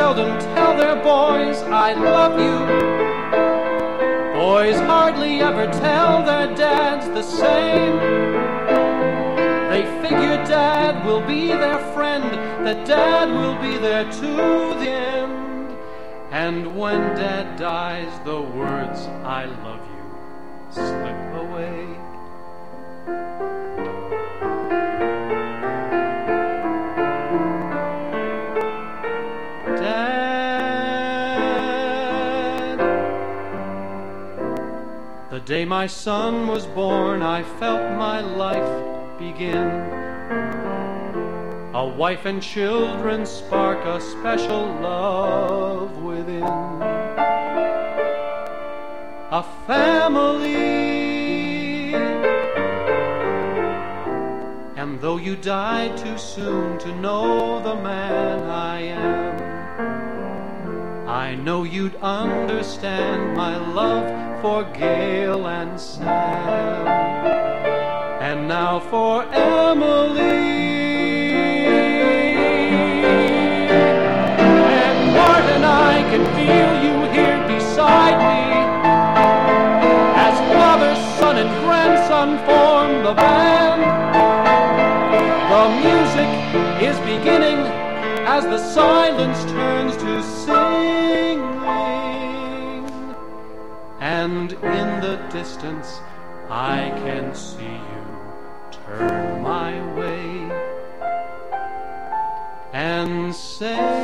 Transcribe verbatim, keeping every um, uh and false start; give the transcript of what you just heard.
seldom tell their boys I love you. Boys hardly ever tell their dads the same. They figure Dad will be their friend, that Dad will be there to the end. And when Dad dies, the words I love you slip away. Dad, the day my son was born, I felt my life begin. A wife and children spark a special love within. A family. And though you died too soon to know the man I am, I know you'd understand my love for Gail and Sam. And now for Emily. And Martin, I can feel you here beside me, as father, son, and grandson form the band. The music is beginning as the silence turns to singing. And in the distance I can see you turn my way and say,